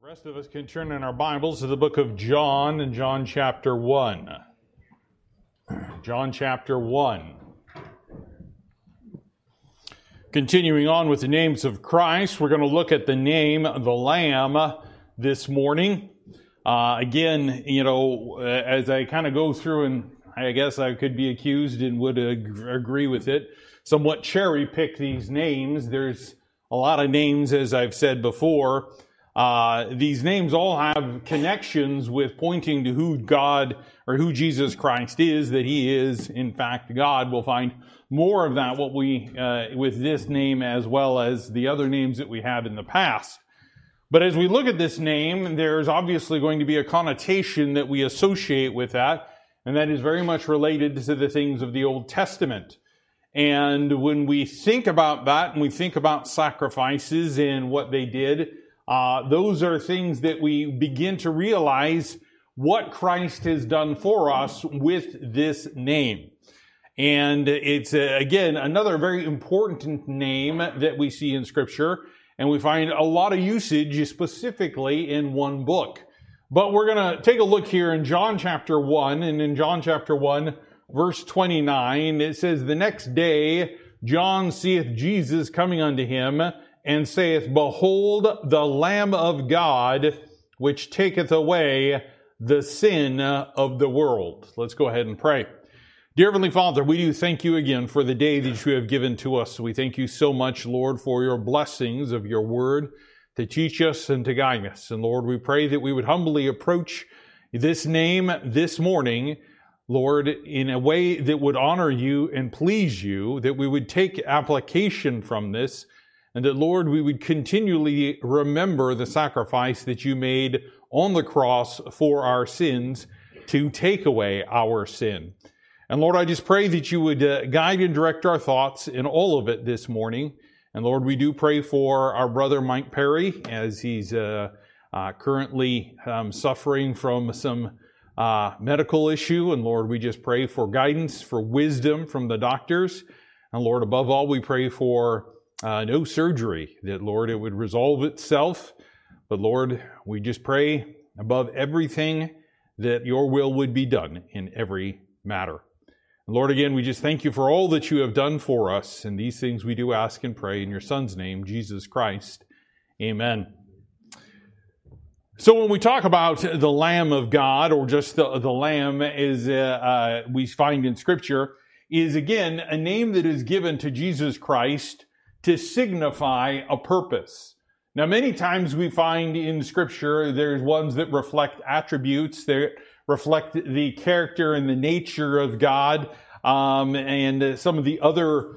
The rest of us can turn in our Bibles to the book of John and John chapter 1. John chapter 1. Continuing on with the names of Christ, we're going to look at the name, the Lamb, this morning. Again, as I kind of go through, and I guess I could be accused and would agree with it, somewhat cherry pick these names. There's a lot of names, as I've said before. These names all have connections with pointing to who God or who Jesus Christ is, that He is, in fact, God. We'll find more of that with this name as well as the other names that we have in the past. But as we look at this name, there's obviously going to be a connotation that we associate with that, and that is very much related to the things of the Old Testament. And when we think about that and we think about sacrifices and what they did, those are things that we begin to realize what Christ has done for us with this name. And it's, again, another very important name that we see in Scripture, and we find a lot of usage specifically in one book. But we're going to take a look here in John chapter 1, and in John chapter 1, verse 29, it says, "The next day John seeth Jesus coming unto him, and saith, Behold, the Lamb of God, which taketh away the sin of the world." Let's go ahead and pray. Dear Heavenly Father, we do thank you again for the day that you have given to us. We thank you so much, Lord, for your blessings of your word to teach us and to guide us. And Lord, we pray that we would humbly approach this name this morning, Lord, in a way that would honor you and please you, that we would take application from this, and that, Lord, we would continually remember the sacrifice that you made on the cross for our sins to take away our sin. And Lord, I just pray that you would guide and direct our thoughts in all of it this morning. And Lord, we do pray for our brother Mike Perry as he's currently suffering from some medical issue. And Lord, we just pray for guidance, for wisdom from the doctors. And Lord, above all, we pray for no surgery, that, Lord, it would resolve itself. But, Lord, we just pray above everything that your will would be done in every matter. And Lord, again, we just thank you for all that you have done for us. And these things we do ask and pray in your Son's name, Jesus Christ. Amen. So when we talk about the Lamb of God, or just the Lamb, as we find in Scripture, is, again, a name that is given to Jesus Christ to signify a purpose. Now, many times we find in Scripture, there's ones that reflect attributes, that reflect the character and the nature of God, and some of the other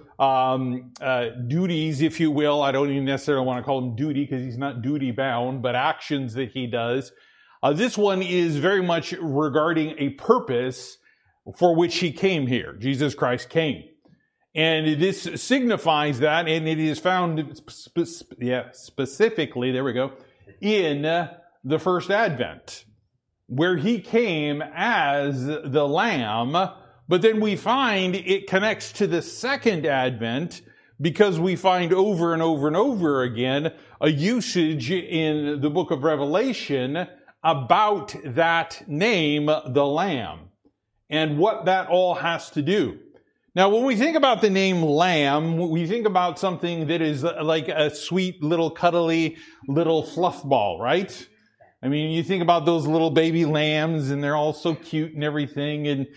duties, if you will. I don't even necessarily want to call him duty, because he's not duty bound, but actions that he does. This one is very much regarding a purpose for which he came here. Jesus Christ came. And this signifies that, and it is found specifically, there we go, in the first advent, where he came as the Lamb, but then we find it connects to the second advent, because we find over and over and over again a usage in the book of Revelation about that name, the Lamb, and what that all has to do. Now, when we think about the name Lamb, we think about something that is like a sweet little cuddly little fluff ball, right? I mean, you think about those little baby lambs, and they're all so cute and everything. And,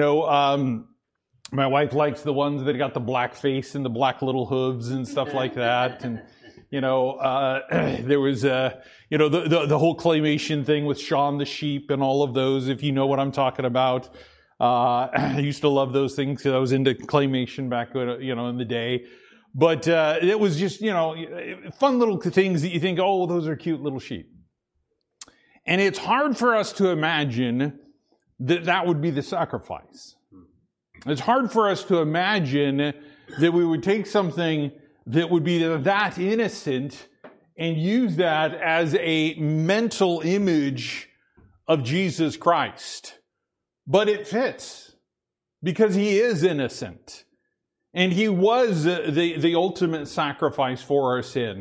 my wife likes the ones that got the black face and the black little hooves and stuff like that. And, there was, the whole claymation thing with Shaun the Sheep and all of those, if you know what I'm talking about. I used to love those things because I was into claymation back, in the day. But it was just, fun little things that you think, oh, those are cute little sheep. And it's hard for us to imagine that that would be the sacrifice. It's hard for us to imagine that we would take something that would be that innocent and use that as a mental image of Jesus Christ. But it fits, because he is innocent. And he was the ultimate sacrifice for our sin.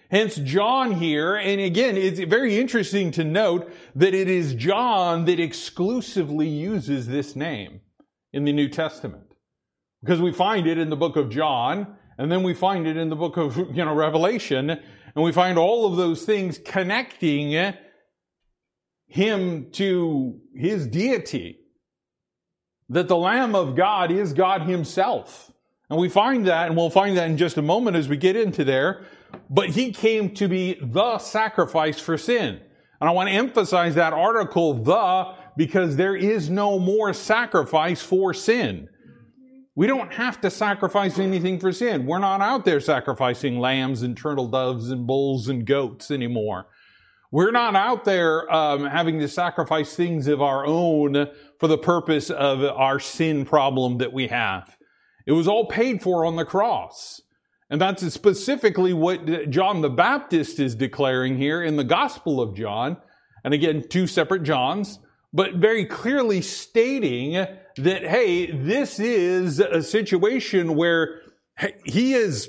Hence John here, and again, it's very interesting to note that it is John that exclusively uses this name in the New Testament. Because we find it in the book of John, and then we find it in the book of, Revelation, and we find all of those things connecting him to his deity. That the Lamb of God is God himself. And we find that, and we'll find that in just a moment as we get into there. But he came to be the sacrifice for sin. And I want to emphasize that article, the, because there is no more sacrifice for sin. We don't have to sacrifice anything for sin. We're not out there sacrificing lambs and turtle doves and bulls and goats anymore. We're not out there having to sacrifice things of our own for the purpose of our sin problem that we have. It was all paid for on the cross. And that's specifically what John the Baptist is declaring here in the Gospel of John. And again, two separate Johns, but very clearly stating that, hey, this is a situation where he has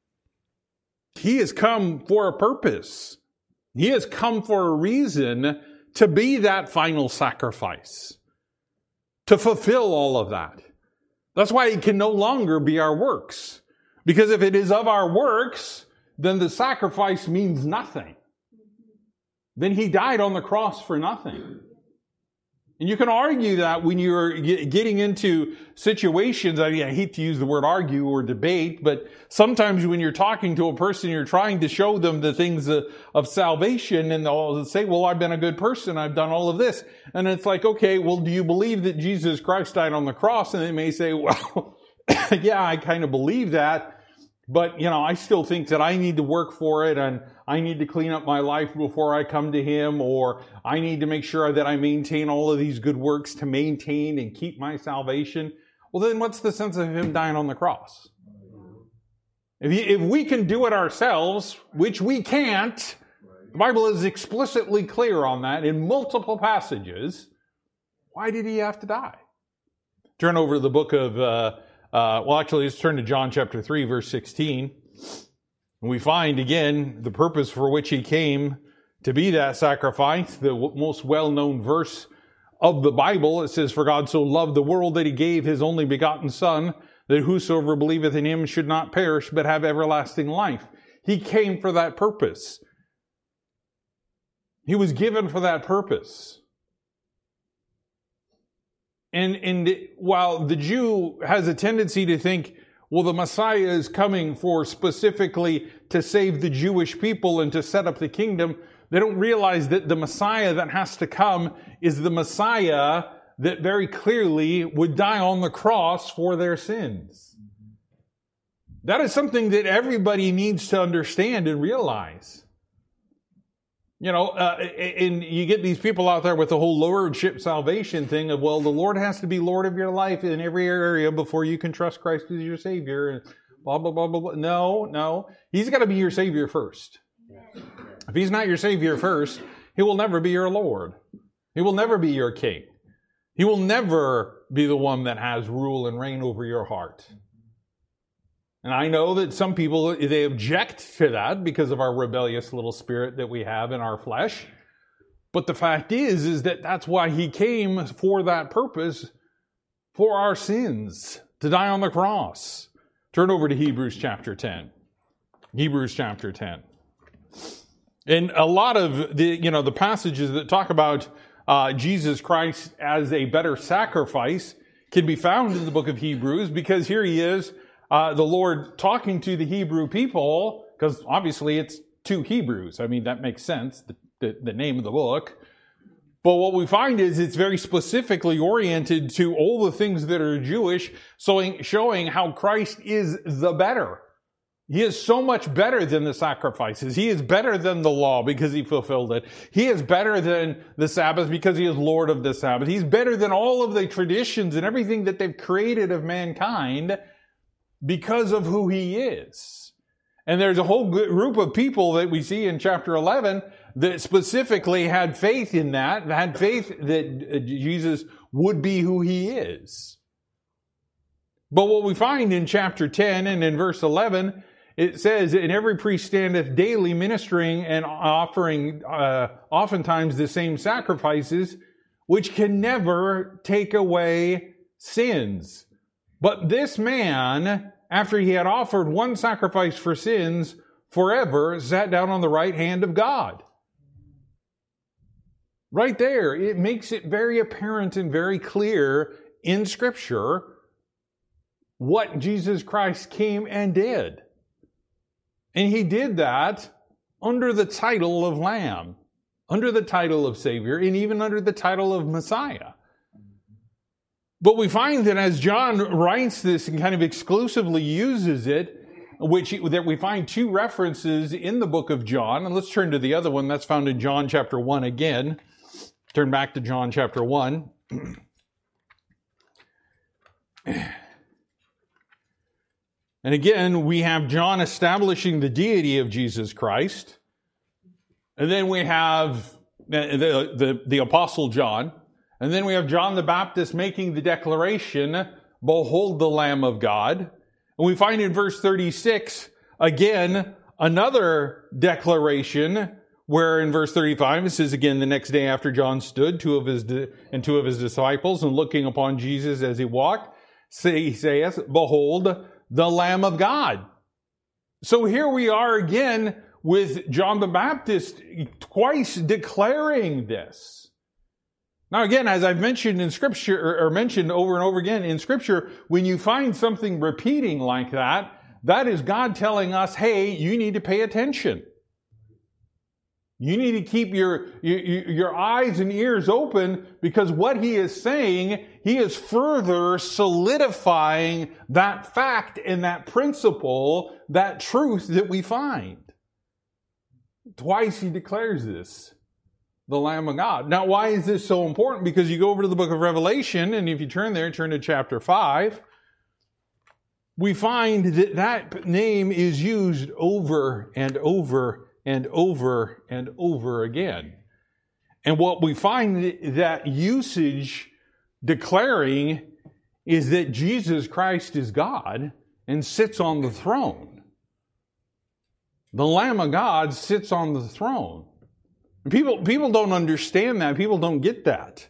come for a purpose. He has come for a reason to be that final sacrifice, to fulfill all of that. That's why it can no longer be our works. Because if it is of our works, then the sacrifice means nothing. Then he died on the cross for nothing. And you can argue that when you're getting into situations, I hate to use the word argue or debate, but sometimes when you're talking to a person, you're trying to show them the things of salvation, and they'll say, well, I've been a good person, I've done all of this. And it's like, okay, well, do you believe that Jesus Christ died on the cross? And they may say, well, yeah, I kind of believe that. But, I still think that I need to work for it, and I need to clean up my life before I come to him, or I need to make sure that I maintain all of these good works to maintain and keep my salvation. Well, then what's the sense of him dying on the cross? If we can do it ourselves, which we can't, the Bible is explicitly clear on that in multiple passages, why did he have to die? Turn over to the book of... let's turn to John chapter 3, verse 16. And we find, again, the purpose for which he came to be that sacrifice, the most well-known verse of the Bible. It says, for God so loved the world that he gave his only begotten Son, that whosoever believeth in him should not perish, but have everlasting life. He came for that purpose. He was given for that purpose. And while the Jew has a tendency to think, well, the Messiah is coming for specifically to save the Jewish people and to set up the kingdom, they don't realize that the Messiah that has to come is the Messiah that very clearly would die on the cross for their sins. That is something that everybody needs to understand and realize. And you get these people out there with the whole lordship salvation thing of, well, the Lord has to be Lord of your life in every area before you can trust Christ as your Savior, and blah, blah, blah, blah, blah. No. He's got to be your Savior first. If he's not your Savior first, he will never be your Lord. He will never be your King. He will never be the one that has rule and reign over your heart. And I know that some people, they object to that because of our rebellious little spirit that we have in our flesh. But the fact is that that's why he came for that purpose, for our sins, to die on the cross. Turn over to Hebrews chapter 10. Hebrews chapter 10. And a lot of the passages that talk about Jesus Christ as a better sacrifice can be found in the book of Hebrews, because here he is, the Lord talking to the Hebrew people, because obviously it's to Hebrews. I mean, that makes sense, the name of the book. But what we find is it's very specifically oriented to all the things that are Jewish, showing how Christ is the better. He is so much better than the sacrifices. He is better than the law because he fulfilled it. He is better than the Sabbath because he is Lord of the Sabbath. He's better than all of the traditions and everything that they've created of mankind because of who he is. And there's a whole group of people that we see in chapter 11 that specifically had faith in that, had faith that Jesus would be who he is. But what we find in chapter 10 and in verse 11 it says, and every priest standeth daily ministering and offering oftentimes the same sacrifices, which can never take away sins. But this man, after he had offered one sacrifice for sins forever, sat down on the right hand of God. Right there, it makes it very apparent and very clear in Scripture what Jesus Christ came and did. And he did that under the title of Lamb, under the title of Savior, and even under the title of Messiah. But we find that as John writes this and kind of exclusively uses it, that we find two references in the book of John. And let's turn to the other one. That's found in John chapter 1 again. Turn back to John chapter 1. And again, we have John establishing the deity of Jesus Christ. And then we have the Apostle John. And then we have John the Baptist making the declaration, "Behold the Lamb of God." And we find in verse 36, again, another declaration, where in verse 35, it says, again, the next day after John stood, two of his disciples, and looking upon Jesus as he walked, he saith, "Behold the Lamb of God." So here we are again with John the Baptist twice declaring this. Now again, as I've mentioned in Scripture, or mentioned over and over again in Scripture, when you find something repeating like that, that is God telling us, hey, you need to pay attention. You need to keep your eyes and ears open, because what he is saying, he is further solidifying that fact and that principle, that truth that we find. Twice he declares this, the Lamb of God. Now, why is this so important? Because you go over to the book of Revelation, and if you turn to chapter 5, we find that that name is used over and over and over and over again. And what we find that usage declaring is that Jesus Christ is God and sits on the throne. The Lamb of God sits on the throne. People don't understand that. People don't get that.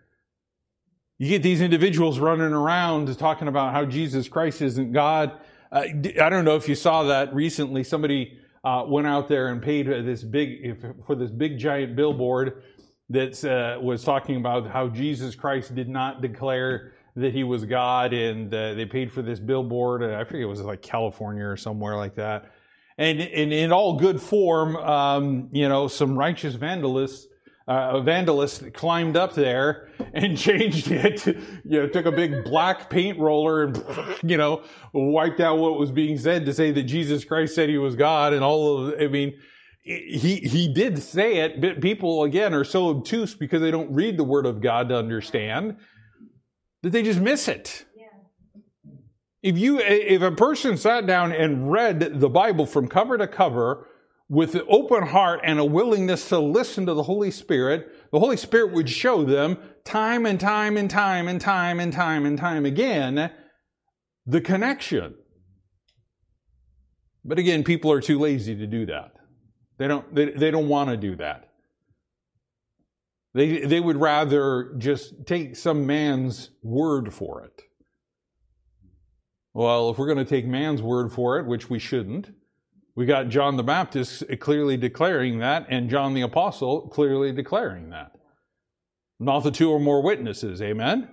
You get these individuals running around talking about how Jesus Christ isn't God. I don't know if you saw that recently. Somebody went out there and paid for this big giant billboard that was talking about how Jesus Christ did not declare that he was God, and they paid for this billboard. I forget, it was like California or somewhere like that. And in all good form, some righteous vandalists climbed up there and changed it. Took a big black paint roller and, wiped out what was being said to say that Jesus Christ said he was God and all of, he did say it, but people, again, are so obtuse because they don't read the Word of God to understand that they just miss it. If a person sat down and read the Bible from cover to cover with an open heart and a willingness to listen to the Holy Spirit would show them time and time and time and time and time and time again the connection. But again, people are too lazy to do that. They don't want to do that. They would rather just take some man's word for it. Well, if we're going to take man's word for it, which we shouldn't, we got John the Baptist clearly declaring that, and John the Apostle clearly declaring that. Not the two or more witnesses, amen?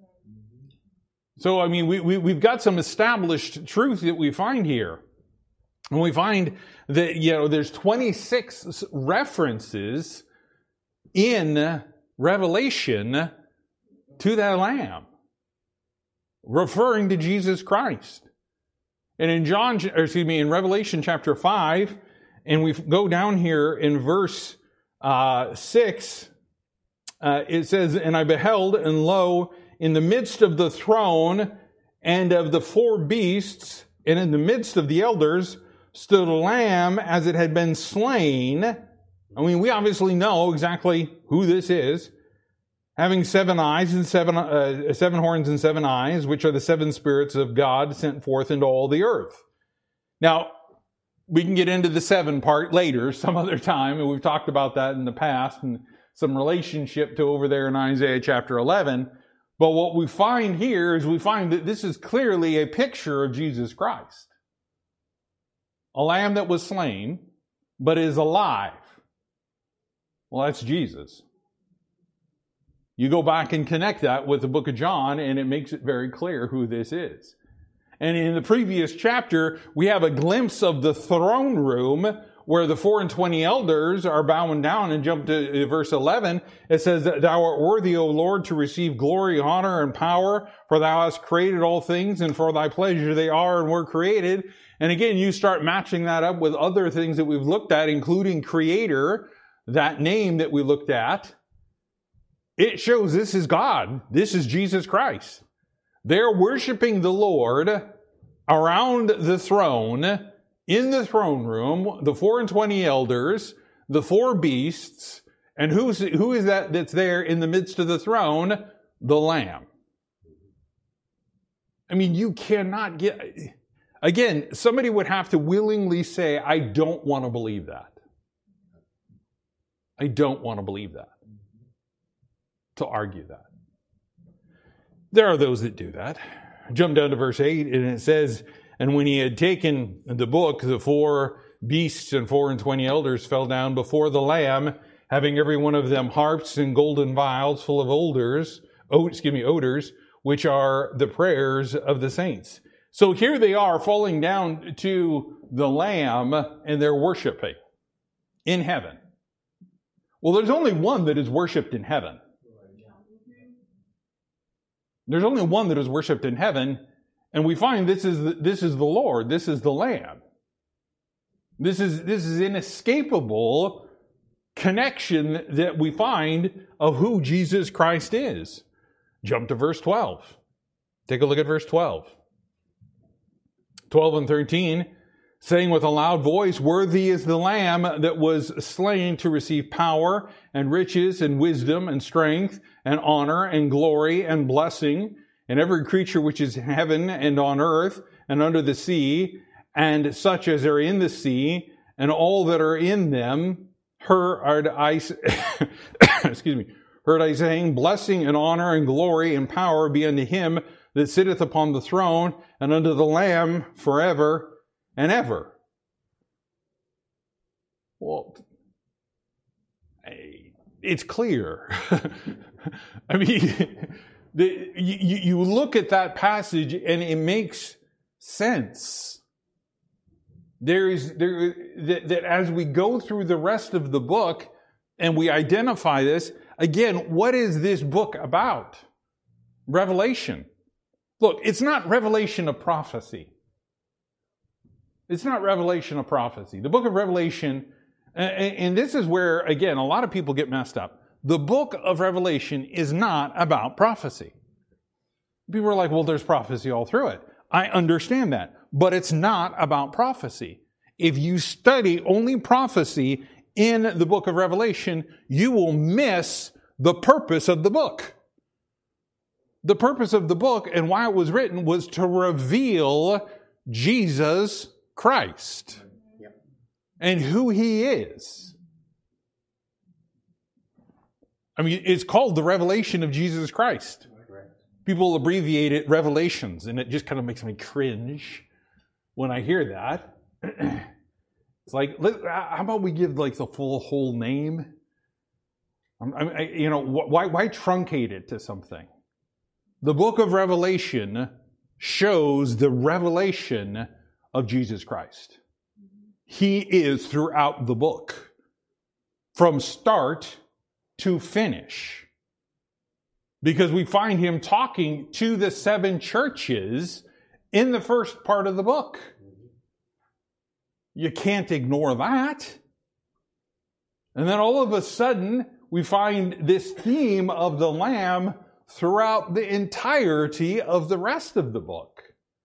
So, we've got some established truth that we find here. And we find that, there's 26 references in Revelation to that Lamb, referring to Jesus Christ. And in Revelation chapter 5, and we go down here in verse 6, it says, "And I beheld, and lo, in the midst of the throne and of the four beasts, and in the midst of the elders, stood a lamb as it had been slain." We obviously know exactly who this is. "Having 7 eyes and 7 horns and 7 eyes, which are the 7 spirits of God sent forth into all the earth." Now, We can get into the 7 part later, some other time, and we've talked about that in the past, and some relationship to over there in Isaiah chapter 11. But what we find here is we find that this is clearly a picture of Jesus Christ. A lamb that was slain, but is alive. Well, that's Jesus. You go back and connect that with the book of John, and it makes it very clear who this is. And in the previous chapter, we have a glimpse of the throne room where the 24 elders are bowing down, and jump to verse 11. It says that thou art worthy, O Lord, to receive glory, honor, and power, for thou hast created all things, and for thy pleasure they are and were created. And again, you start matching that up with other things that we've looked at, including Creator, that name that we looked at. It shows this is God. This is Jesus Christ. They're worshiping the Lord around the throne, in the throne room, the 24 elders, the 4 beasts, and who is that that's there in the midst of the throne? The Lamb. I mean, you cannot get... Again, somebody would have to willingly say, I don't want to believe that. I don't want to believe that. To argue that. There are those that do that. Jump down to verse 8, and it says, and when he had taken the book, the 4 beasts and 24 elders fell down before the Lamb, having every one of them harps and golden vials full of odors, which are the prayers of the saints. So here they are falling down to the Lamb, and they're worshiping in heaven. Well, there's only one that is worshipped in heaven. There's only one that is worshipped in heaven, and we find this is the Lord, this is the Lamb. This is inescapable connection that we find of who Jesus Christ is. Jump to verse 12. Take a look at verse 12. 12 and 13, saying with a loud voice, worthy is the Lamb that was slain to receive power and riches and wisdom and strength and honor and glory and blessing, and every creature which is in heaven and on earth and under the sea, and such as are in the sea, and all that are in them, heard I saying, blessing and honor and glory and power be unto him that sitteth upon the throne, and unto the Lamb forever and ever. Well, it's clear. I mean, you look at that passage and it makes sense. That as we go through the rest of the book and we identify this, again, what is this book about? Revelation. Look, it's not revelation of prophecy. It's not revelation of prophecy. The book of Revelation, and this is where, again, a lot of people get messed up. The book of Revelation is not about prophecy. People are like, well, there's prophecy all through it. I understand that. But it's not about prophecy. If you study only prophecy in the book of Revelation, you will miss the purpose of the book. The purpose of the book and why it was written was to reveal Jesus Christ and who he is. I mean, it's called the revelation of Jesus Christ. People abbreviate it Revelations, and it just kind of makes me cringe when I hear that. It's like, how about we give like the full whole name? Why truncate it to something? The book of Revelation shows the revelation of Jesus Christ. He is throughout the book, from start to finish. Because we find him talking to the 7 churches in the first part of the book. You can't ignore that. And then all of a sudden, we find this theme of the Lamb throughout the entirety of the rest of the book.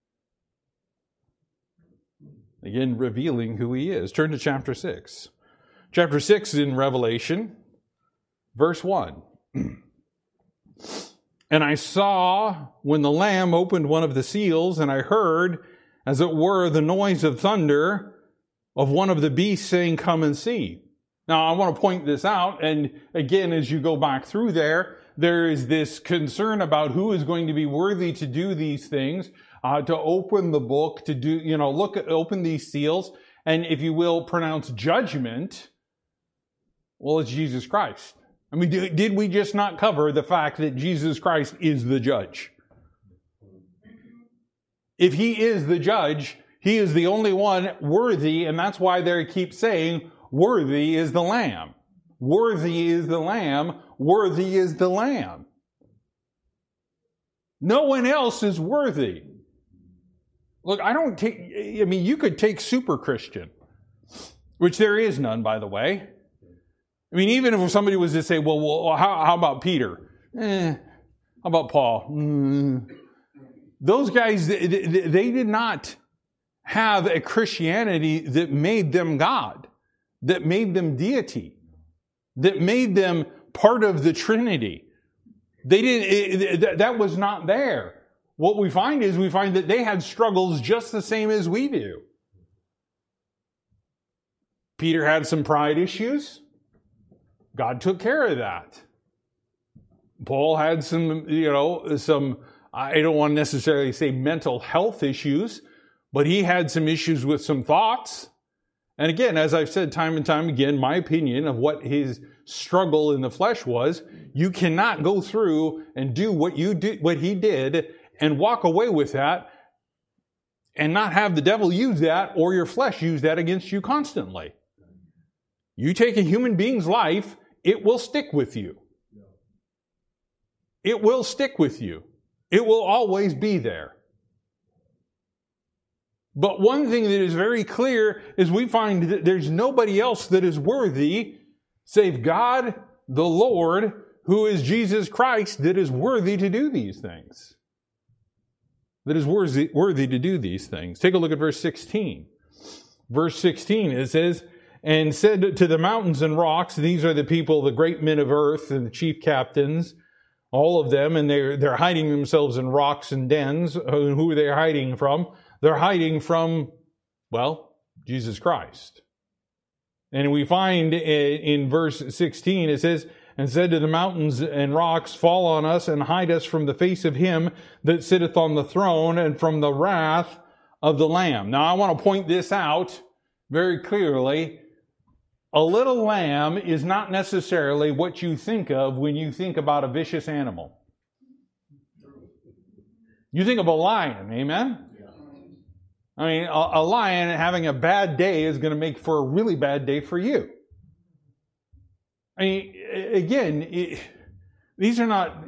Again, revealing who he is. Turn to chapter 6. Chapter 6 in Revelation, verse 1. And I saw when the Lamb opened one of the seals, and I heard, as it were, the noise of thunder, of one of the beasts saying, "Come and see." Now, I want to point this out. And again, as you go back through there is this concern about who is going to be worthy to do these things, to open the book, to do, open these seals, and if you will, pronounce judgment. Well, it's Jesus Christ. I mean, did we just not cover the fact that Jesus Christ is the judge? If he is the judge, he is the only one worthy, and that's why they keep saying, "Worthy is the Lamb. Worthy is the Lamb. Worthy is the Lamb." No one else is worthy. Look, you could take super Christian, which there is none, by the way. I mean, even if somebody was to say, well, how about Peter? How about Paul? Those guys, they did not have a Christianity that made them God, that made them deity, that made them part of the Trinity. That was not there. What we find that they had struggles just the same as we do. Peter had some pride issues. God took care of that. Paul had some, I don't want to necessarily say mental health issues, but he had some issues with some thoughts. And again, as I've said time and time again, my opinion of what his struggle in the flesh was, you cannot go through and do what he did and walk away with that and not have the devil use that or your flesh use that against you constantly. You take a human being's life, it will stick with you. It will stick with you. It will always be there. But one thing that is very clear is we find that there's nobody else that is worthy save God, the Lord, who is Jesus Christ, that is worthy to do these things. That is worthy to do these things. Take a look at verse 16. Verse 16, it says, "And said to the mountains and rocks," these are the people, the great men of earth and the chief captains, all of them, and they're hiding themselves in rocks and dens. Who are they hiding from? They're hiding from, Jesus Christ. And we find in verse 16, it says, "And said to the mountains and rocks, Fall on us and hide us from the face of him that sitteth on the throne and from the wrath of the Lamb." Now, I want to point this out very clearly. A little lamb is not necessarily what you think of when you think about a vicious animal. You think of a lion, amen? I mean, a lion having a bad day is going to make for a really bad day for you. I mean, again, these are not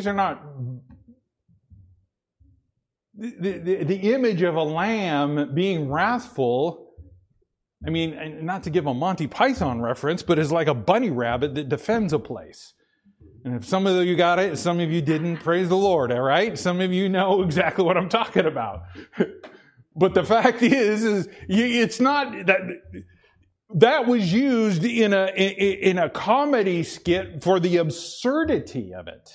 the image of a lamb being wrathful. I mean, not to give a Monty Python reference, but it's like a bunny rabbit that defends a place. And if some of you got it, some of you didn't, praise the Lord, all right? Some of you know exactly what I'm talking about. But the fact is it's not that was used in a comedy skit for the absurdity of it.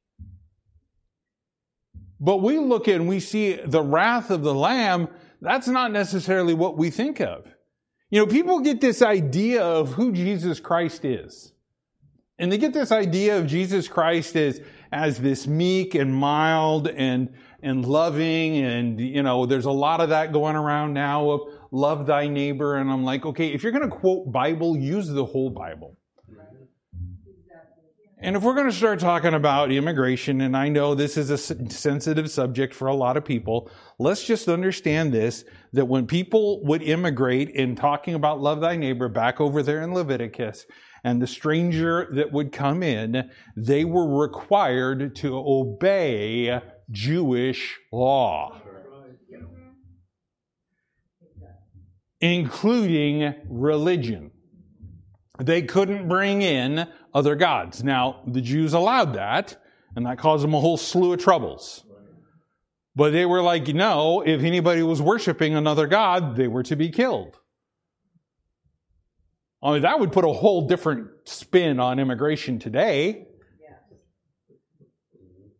But we look and we see the wrath of the Lamb. That's not necessarily what we think of. People get this idea of who Jesus Christ is. And they get this idea of Jesus Christ as this meek and mild and loving. And, there's a lot of that going around now of love thy neighbor. And I'm like, okay, if you're going to quote Bible, use the whole Bible. And if we're going to start talking about immigration, and I know this is a sensitive subject for a lot of people, let's just understand this, that when people would immigrate in talking about love thy neighbor back over there in Leviticus, and the stranger that would come in, they were required to obey Jewish law, including religion. They couldn't bring in other gods. Now, the Jews allowed that, and that caused them a whole slew of troubles. But they were like, no, if anybody was worshiping another god, they were to be killed. I mean, that would put a whole different spin on immigration today.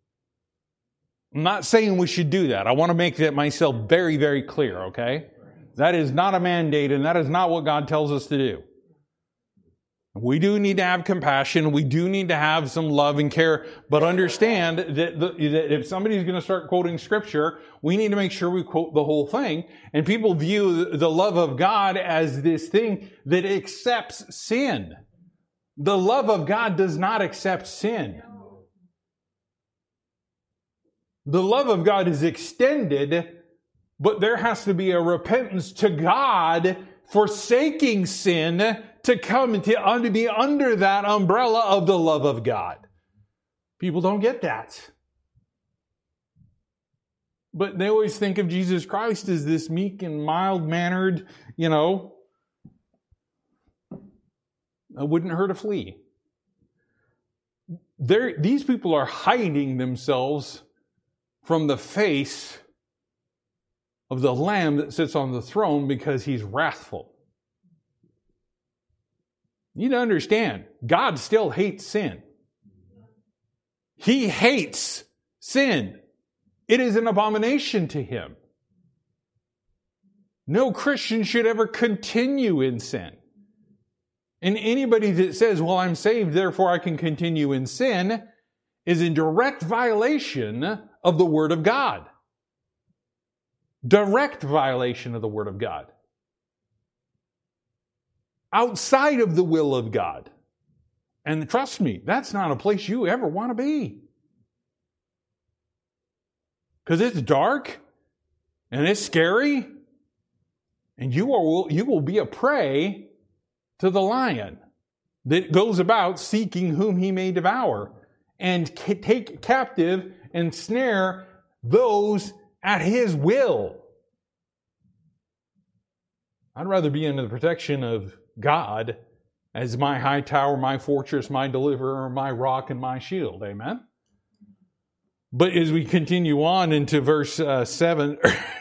I'm not saying we should do that. I want to make that myself very, very clear, okay? That is not a mandate, and that is not what God tells us to do. We do need to have compassion. We do need to have some love and care. But understand that if somebody's going to start quoting Scripture, we need to make sure we quote the whole thing. And people view the love of God as this thing that accepts sin. The love of God does not accept sin. The love of God is extended, but there has to be a repentance to God forsaking sin to come to be under that umbrella of the love of God. People don't get that. But they always think of Jesus Christ as this meek and mild-mannered, I wouldn't hurt a flea. These people are hiding themselves from the face of the Lamb that sits on the throne because He's wrathful. You need to understand, God still hates sin. He hates sin. It is an abomination to Him. No Christian should ever continue in sin. And anybody that says, well, I'm saved, therefore I can continue in sin, is in direct violation of the Word of God. Direct violation of the Word of God. Outside of the will of God. And trust me, that's not a place you ever want to be. Because it's dark, and it's scary, and you will be a prey to the lion that goes about seeking whom he may devour, and take captive and snare those at his will. I'd rather be under the protection of God as my high tower, my fortress, my deliverer, my rock, and my shield. Amen? But as we continue on into verse 7,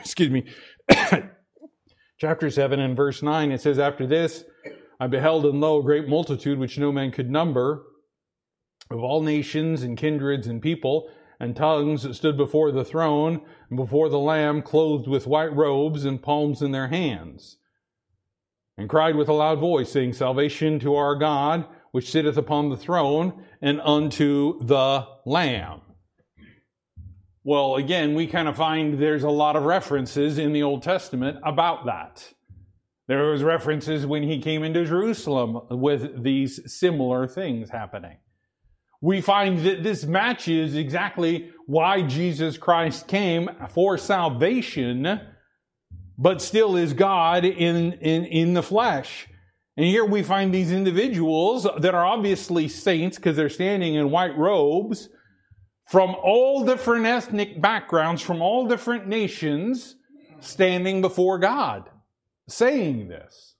chapter 7 and verse 9, it says, after this, I beheld and lo, a great multitude which no man could number, of all nations and kindreds and people and tongues that stood before the throne and before the Lamb, clothed with white robes and palms in their hands, and cried with a loud voice, saying, salvation to our God, which sitteth upon the throne, and unto the Lamb. Well, again, we kind of find there's a lot of references in the Old Testament about that. There was references when He came into Jerusalem with these similar things happening. We find that this matches exactly why Jesus Christ came, for salvation, but still is God in the flesh. And here we find these individuals that are obviously saints because they're standing in white robes from all different ethnic backgrounds, from all different nations, standing before God, saying this.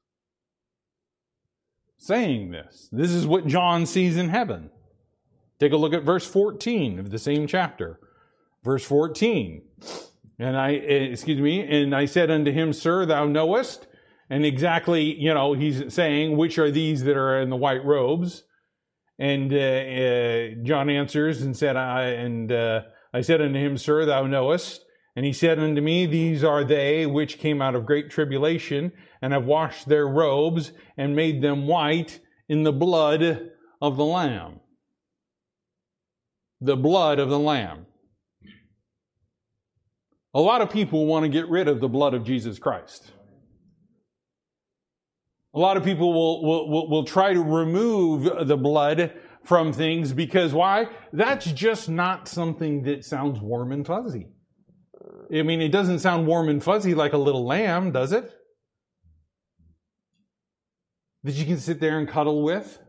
Saying this. This is what John sees in heaven. Take a look at verse 14 of the same chapter. Verse 14. And I said unto him, Sir, thou knowest. And exactly, he's saying, which are these that are in the white robes? And John answers and said, I said unto him, Sir, thou knowest. And he said unto me, These are they which came out of great tribulation, and have washed their robes, and made them white in the blood of the Lamb. The blood of the Lamb. A lot of people want to get rid of the blood of Jesus Christ. A lot of people will try to remove the blood from things because why? That's just not something that sounds warm and fuzzy. I mean, it doesn't sound warm and fuzzy like a little lamb, does it? That you can sit there and cuddle with.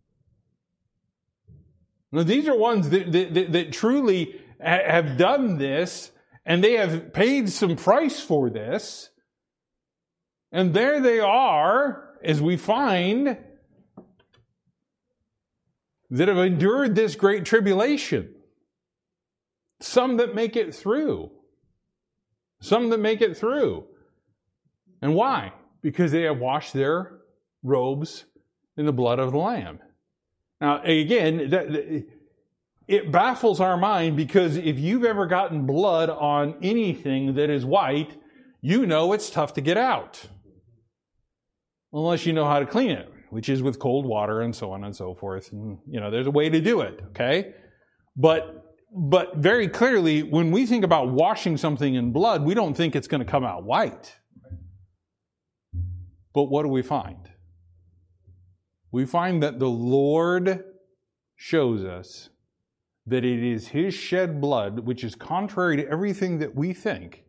Now, these are ones that truly have done this, and they have paid some price for this. And there they are, as we find, that have endured this great tribulation. Some that make it through. Some that make it through. And why? Because they have washed their robes in the blood of the Lamb. Now, again, it baffles our mind because if you've ever gotten blood on anything that is white, you know it's tough to get out. Unless you know how to clean it, which is with cold water and so on and so forth. And, there's a way to do it, okay? But very clearly, when we think about washing something in blood, we don't think it's going to come out white. But what do we find? We find that the Lord shows us that it is His shed blood, which is contrary to everything that we think,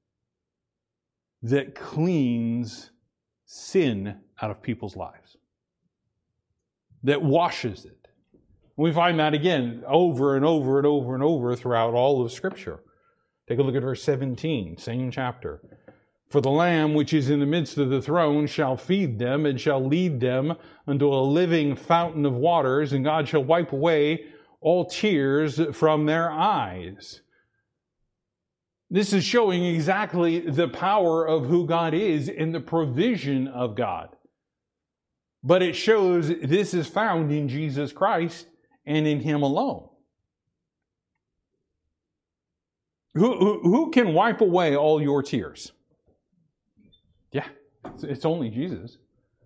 that cleans sin out of people's lives. That washes it. We find that again over and over and over and over throughout all of Scripture. Take a look at verse 17, same chapter. For the Lamb which is in the midst of the throne shall feed them and shall lead them unto a living fountain of waters, and God shall wipe away all tears from their eyes. This is showing exactly the power of who God is and the provision of God. But it shows this is found in Jesus Christ and in Him alone. Who can wipe away all your tears? Yeah, it's only Jesus.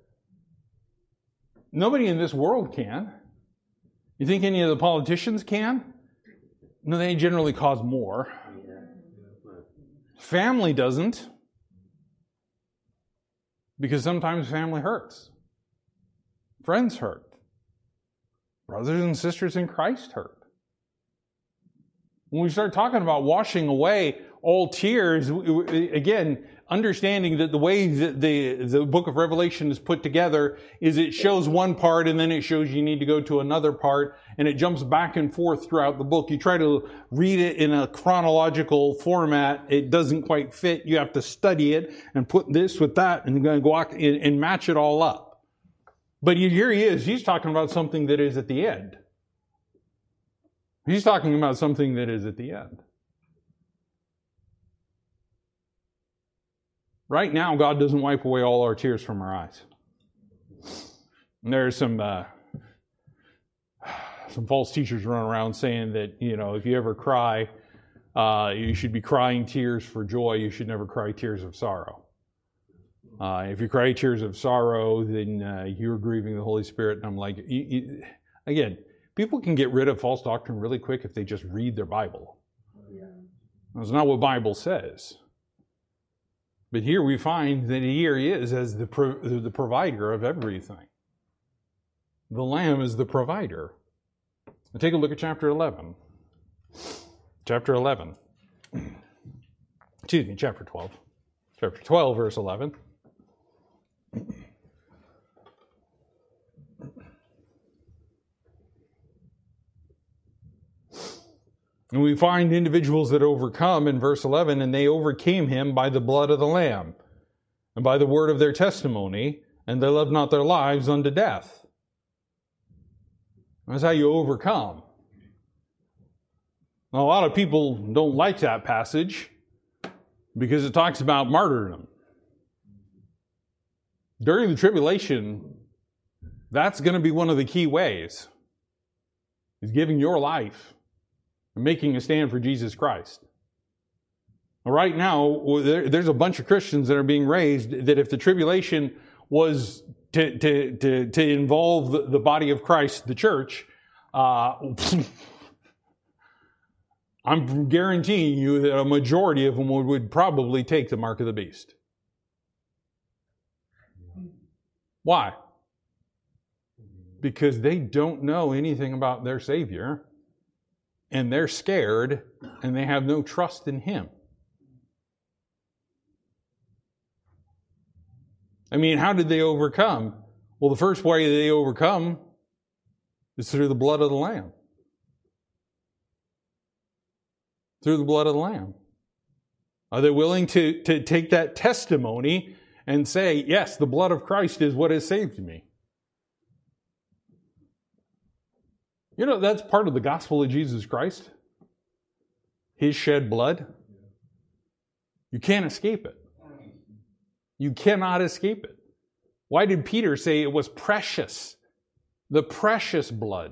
Nobody in this world can. You think any of the politicians can? No, they generally cause more. Family doesn't. Because sometimes family hurts. Friends hurt. Brothers and sisters in Christ hurt. When we start talking about washing away all tears, again, understanding that the way that the book of Revelation is put together is it shows one part and then it shows you need to go to another part, and it jumps back and forth throughout the book. You try to read it in a chronological format, it doesn't quite fit. You have to study it and put this with that and go and match it all up. But here he is. He's talking about something that is at the end. He's talking about something that is at the end. Right now, God doesn't wipe away all our tears from our eyes. And there's some false teachers running around saying that, if you ever cry, you should be crying tears for joy. You should never cry tears of sorrow. If you cry tears of sorrow, then you're grieving the Holy Spirit. And I'm like, again, people can get rid of false doctrine really quick if they just read their Bible. That's not what Bible says. But here we find that here he is as the provider of everything. The Lamb is the provider. Now take a look at chapter 11. Chapter 11. Excuse me, chapter 12. Chapter 12, verse 11. And we find individuals that overcome in verse 11, and they overcame him by the blood of the Lamb and by the word of their testimony, and they loved not their lives unto death. That's how you overcome. Now, a lot of people don't like that passage because it talks about martyrdom. During the tribulation, that's going to be one of the key ways, is giving your life and making a stand for Jesus Christ. Right now, there's a bunch of Christians that are being raised that if the tribulation was to involve the body of Christ, the church, I'm guaranteeing you that a majority of them would probably take the mark of the beast. Why? Because they don't know anything about their Savior, and they're scared, and they have no trust in Him. I mean, how did they overcome? Well, the first way they overcome is through the blood of the Lamb. Through the blood of the Lamb. Are they willing to take that testimony and say, yes, the blood of Christ is what has saved me? You know, that's part of the gospel of Jesus Christ. His shed blood. You can't escape it. You cannot escape it. Why did Peter say it was precious? The precious blood.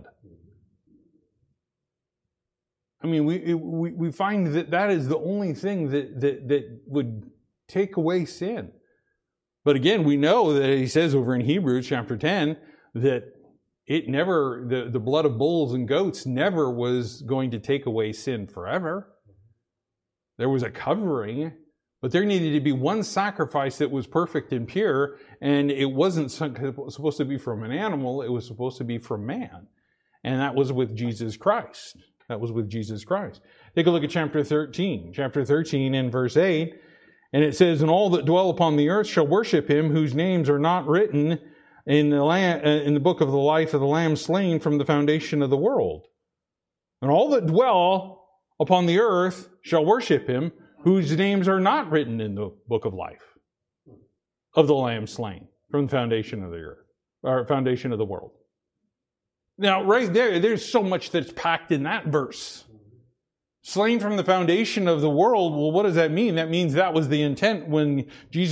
I mean, we find that is the only thing that would take away sin. But again, we know that he says over in Hebrews chapter 10 that the blood of bulls and goats never was going to take away sin forever. There was a covering, but there needed to be one sacrifice that was perfect and pure, and it wasn't supposed to be from an animal, it was supposed to be from man. And that was with Jesus Christ. That was with Jesus Christ. Take a look at chapter 13. Chapter 13 in verse 8. And it says, "And all that dwell upon the earth shall worship him, whose names are not written in the book of the life of the Lamb slain from the foundation of the world. And all that dwell upon the earth shall worship him, whose names are not written in the book of life of the Lamb slain from the foundation of the earth, or foundation of the world." Now, right there's so much that's packed in that verse. Slain from the foundation of the world. Well, what does that mean? That means that was the intent when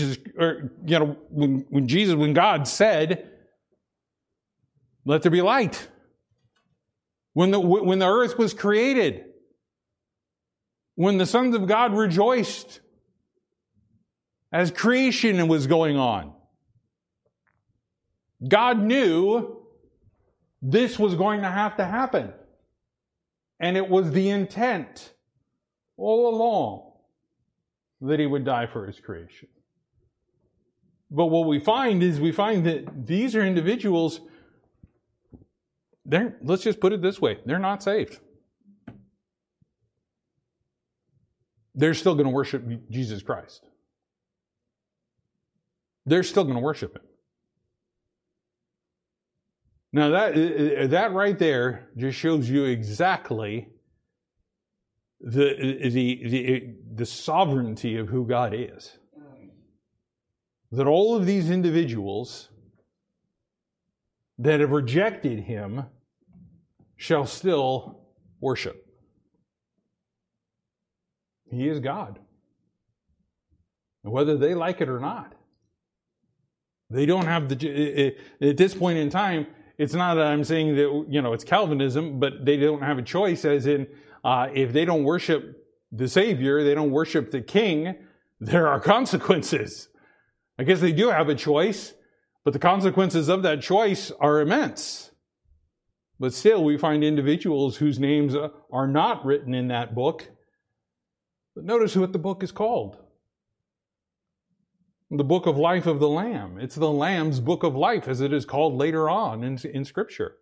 when God said, "Let there be light." When the earth was created, when the sons of God rejoiced as creation was going on, God knew this was going to have to happen. And it was the intent all along that he would die for his creation. But what we find that these are individuals, let's just put it this way, they're not saved. They're still going to worship Jesus Christ. They're still going to worship him. Now that right there just shows you exactly the sovereignty of who God is. That all of these individuals that have rejected him shall still worship. He is God. Whether they like it or not. They don't have at this point in time, it's not that I'm saying that, it's Calvinism, but they don't have a choice, as in, if they don't worship the Savior, they don't worship the King, there are consequences. I guess they do have a choice, but the consequences of that choice are immense. But still, we find individuals whose names are not written in that book. But notice what the book is called. The book of life of the Lamb. It's the Lamb's book of life, as it is called later on in Scripture.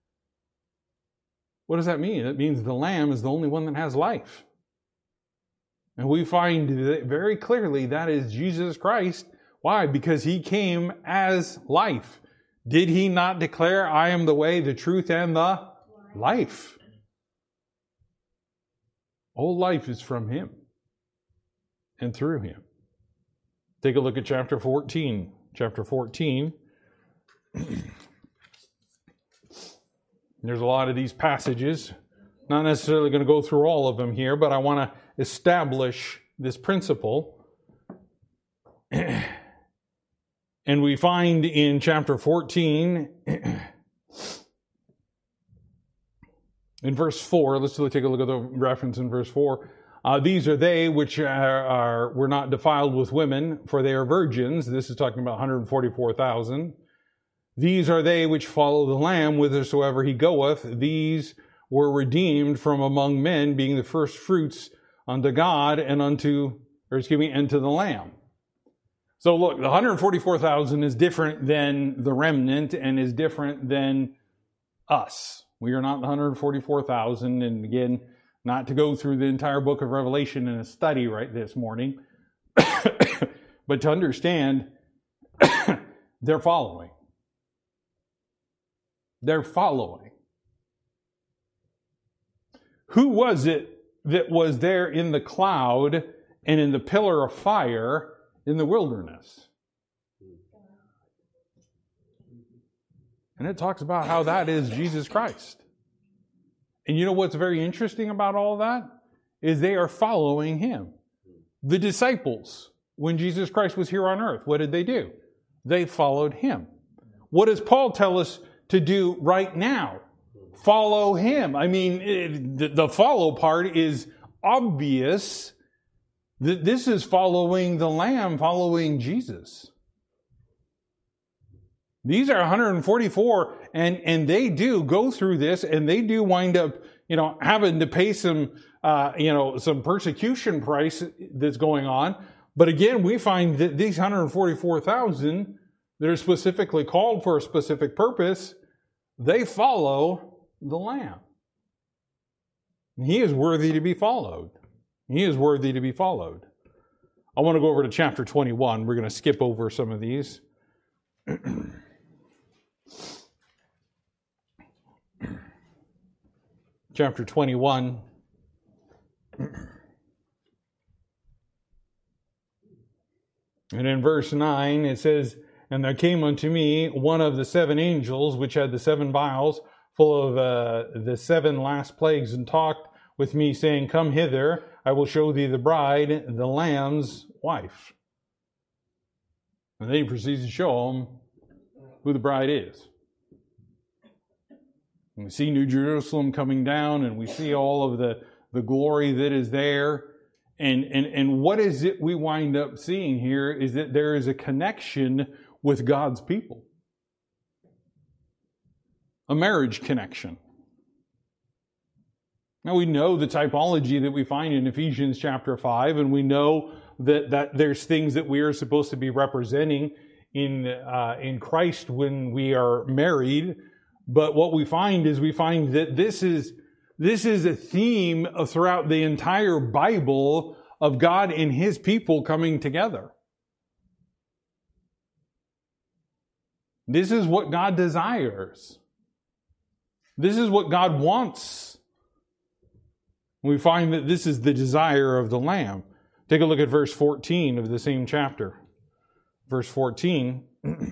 What does that mean? It means the Lamb is the only one that has life. And we find very clearly that is Jesus Christ. Why? Because he came as life. Did he not declare, "I am the way, the truth, and the life"? All life is from him and through him. Take a look at chapter 14. Chapter 14. There's a lot of these passages. Not necessarily going to go through all of them here, but I want to establish this principle. And we find in chapter 14, in verse 4, let's take a look at the reference in verse 4. These are they which were not defiled with women, for they are virgins. This is talking about 144,000. These are they which follow the Lamb whithersoever he goeth. These were redeemed from among men, being the first fruits unto God and to the Lamb. So look, the 144,000 is different than the remnant and is different than us. We are not the 144,000, and again, not to go through the entire book of Revelation in a study right this morning, but to understand they're following. They're following. Who was it that was there in the cloud and in the pillar of fire in the wilderness? And it talks about how that is Jesus Christ. And you know what's very interesting about all that? Is they are following him. The disciples, when Jesus Christ was here on earth, what did they do? They followed him. What does Paul tell us to do right now? Follow him. I mean, the follow part is obvious This is following the Lamb, following Jesus. These are 144, and they do go through this, and they do wind up, having to pay some persecution price that's going on. But again, we find that these 144,000 that are specifically called for a specific purpose, they follow the Lamb. He is worthy to be followed. He is worthy to be followed. I want to go over to chapter 21. We're going to skip over some of these. Chapter 21. And in verse 9 it says, "And there came unto me one of the 7 angels, which had the 7 vials, full of the 7 last plagues, and talked with me, saying, Come hither, I will show thee the bride, the Lamb's wife." And then he proceeds to show them who the bride is. And we see New Jerusalem coming down, and we see all of the glory that is there. And what is it we wind up seeing here is that there is a connection with God's people. A marriage connection. Now we know the typology that we find in Ephesians chapter 5, and we know that there's things that we are supposed to be representing in Christ when we are married. But what we find is that this is a theme throughout the entire Bible of God and His people coming together. This is what God desires. This is what God wants. We find that this is the desire of the Lamb. Take a look at verse 14 of the same chapter. Verse 14.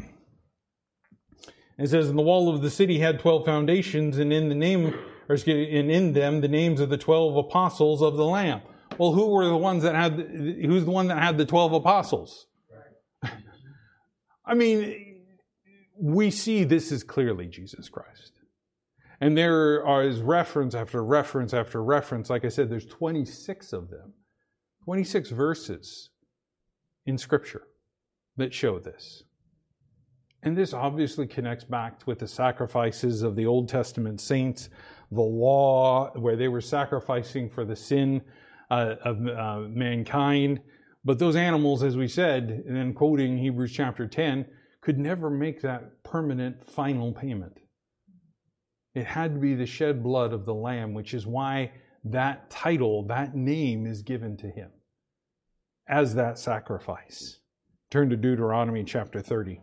It says, "And the wall of the city had 12 foundations, and in them the names of the 12 apostles of the Lamb." Well, who's the one that had the 12 apostles? Right. I mean, we see this is clearly Jesus Christ. And there is reference after reference after reference. Like I said, there's 26 of them. 26 verses in Scripture that show this. And this obviously connects back with the sacrifices of the Old Testament saints, the law, where they were sacrificing for the sin of mankind. But those animals, as we said, and then quoting Hebrews chapter 10, could never make that permanent final payment. It had to be the shed blood of the Lamb, which is why that title, that name is given to Him as that sacrifice. Turn to Deuteronomy chapter 30.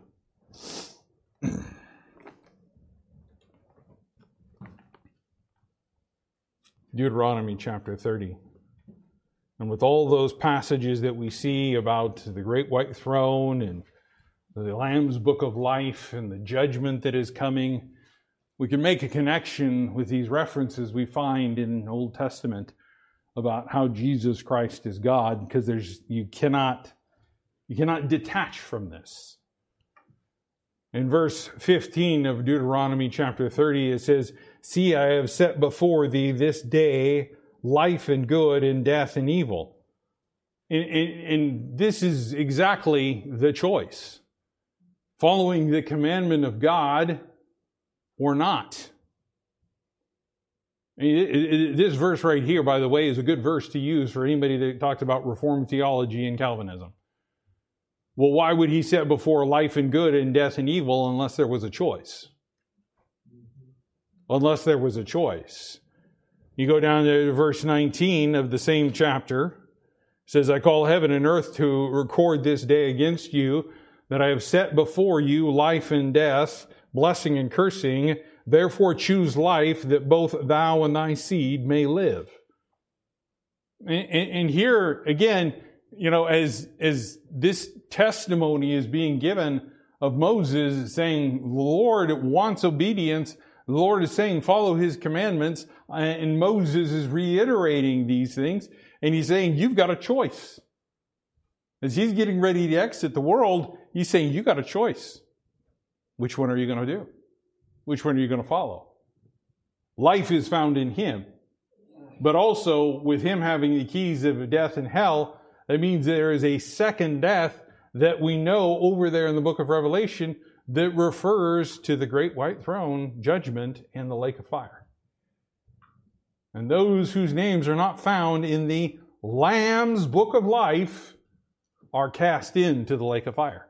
Deuteronomy chapter 30. And with all those passages that we see about the great white throne and the Lamb's book of life and the judgment that is coming, we can make a connection with these references we find in the Old Testament about how Jesus Christ is God, because you cannot detach from this. In verse 15 of Deuteronomy chapter 30, it says, "See, I have set before thee this day life and good, and death and evil." And this is exactly the choice. Following the commandment of God or not. This verse right here, by the way, is a good verse to use for anybody that talks about Reformed theology and Calvinism. Well, why would He set before life and good and death and evil unless there was a choice? Unless there was a choice. You go down to verse 19 of the same chapter. It says, "I call heaven and earth to record this day against you, that I have set before you life and death, blessing and cursing. Therefore choose life, that both thou and thy seed may live." And here, again, as this testimony is being given of Moses saying, the Lord wants obedience. The Lord is saying, follow His commandments. And Moses is reiterating these things. And he's saying, you've got a choice. As he's getting ready to exit the world, he's saying, you've got a choice. Which one are you going to do? Which one are you going to follow? Life is found in Him. But also, with Him having the keys of death and hell, That means there is a second death that we know over there in the book of Revelation that refers to the great white throne, judgment, and the lake of fire. And those whose names are not found in the Lamb's book of life are cast into the lake of fire.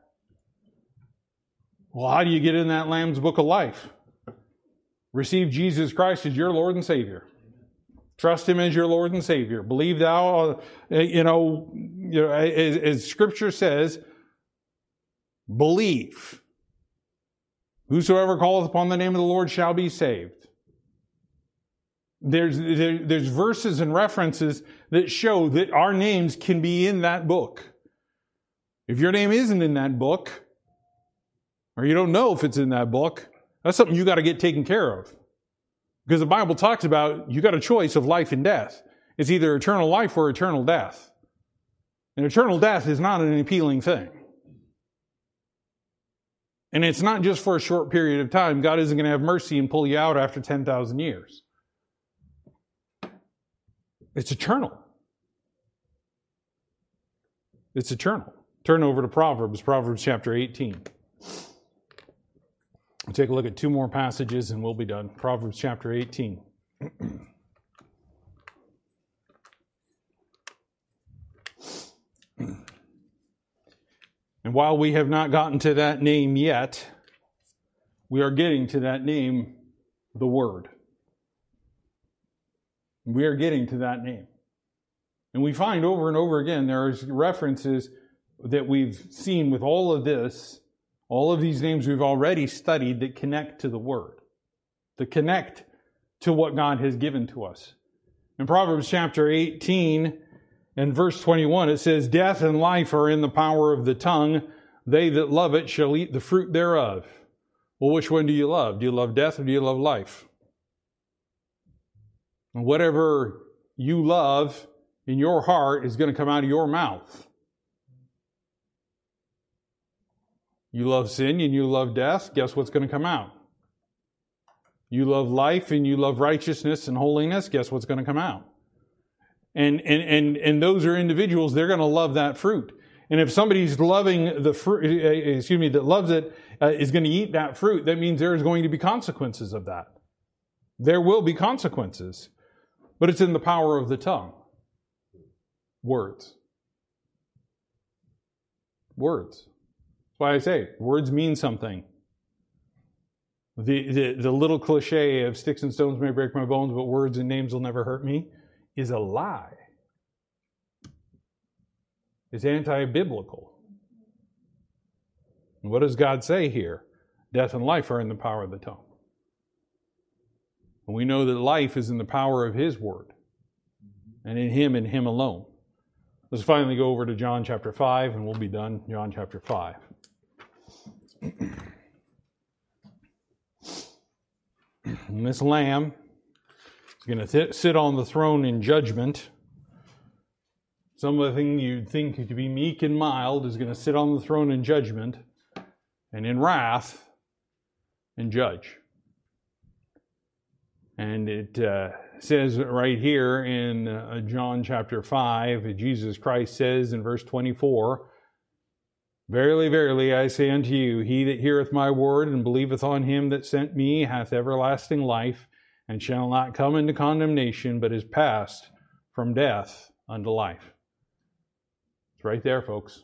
Well, how do you get in that Lamb's book of life? Receive Jesus Christ as your Lord and Savior. Trust Him as your Lord and Savior. Believe thou, as Scripture says, believe. Whosoever calleth upon the name of the Lord shall be saved. There's verses and references that show that our names can be in that book. If your name isn't in that book, or you don't know if it's in that book, that's something you got to get taken care of. Because the Bible talks about you got a choice of life and death. It's either eternal life or eternal death. And eternal death is not an appealing thing. And it's not just for a short period of time. God isn't going to have mercy and pull you out after 10,000 years. It's eternal. It's eternal. Turn over to Proverbs chapter 18. We'll take a look at two more passages and we'll be done. Proverbs chapter 18. And while we have not gotten to that name yet, we are getting to that name, the Word. We are getting to that name. And we find over and over again, there's references that we've seen with all of this, all of these names we've already studied that connect to the Word, that connect to what God has given to us. In Proverbs chapter 18 and verse 21, it says, "Death and life are in the power of the tongue. They that love it shall eat the fruit thereof." Well, which one do you love? Do you love death or do you love life? And whatever you love in your heart is going to come out of your mouth. You love sin and you love death, guess what's going to come out? You love life and you love righteousness and holiness, guess what's going to come out? And those are individuals, they're going to love that fruit. And if somebody's loving the fruit, that loves it, is going to eat that fruit, that means there's going to be consequences of that. There will be consequences. But it's in the power of the tongue. Words. Words. That's why I say, words mean something. The little cliche of sticks and stones may break my bones, but words and names will never hurt me is a lie. It's anti-biblical. And what does God say here? Death and life are in the power of the tongue. And we know that life is in the power of His Word. And in Him and Him alone. Let's finally go over to John chapter 5 and we'll be done. John chapter 5. And this Lamb is going to sit on the throne in judgment. Something you'd think to be meek and mild is going to sit on the throne in judgment and in wrath and judge. And it says right here in John chapter 5, Jesus Christ says in verse 24, "Verily, verily, I say unto you, he that heareth my word and believeth on him that sent me hath everlasting life, and shall not come into condemnation, but is passed from death unto life." It's right there, folks.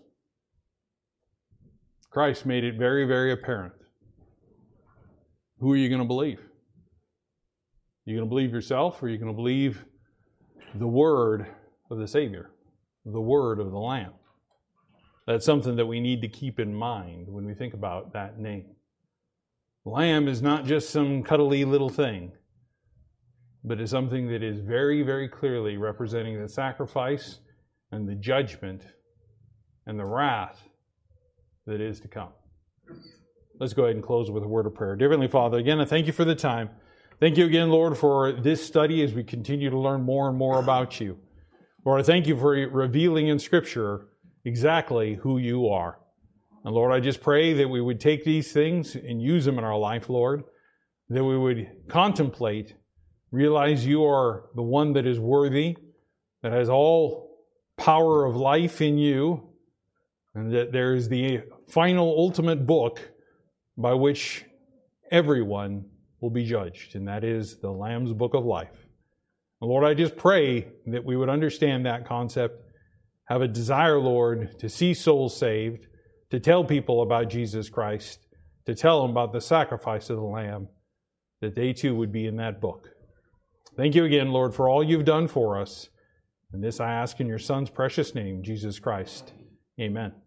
Christ made it very, very apparent. Who are you going to believe? Are you going to believe yourself, or are you going to believe the word of the Savior, the word of the Lamb? That's something that we need to keep in mind when we think about that name. Lamb is not just some cuddly little thing, but is something that is very, very clearly representing the sacrifice and the judgment and the wrath that is to come. Let's go ahead and close with a word of prayer. Dear Heavenly Father, again, I thank you for the time. Thank you again, Lord, for this study as we continue to learn more and more about you. Lord, I thank you for revealing in Scripture exactly who you are. And Lord, I just pray that we would take these things and use them in our life, Lord, that we would contemplate, realize you are the one that is worthy, that has all power of life in you, and that there is the final ultimate book by which everyone will be judged, and that is the Lamb's Book of Life. Lord, I just pray that we would understand that concept, have a desire, Lord, to see souls saved, to tell people about Jesus Christ, to tell them about the sacrifice of the Lamb, that they too would be in that book. Thank you again, Lord, for all you've done for us. And this I ask in your Son's precious name, Jesus Christ. Amen.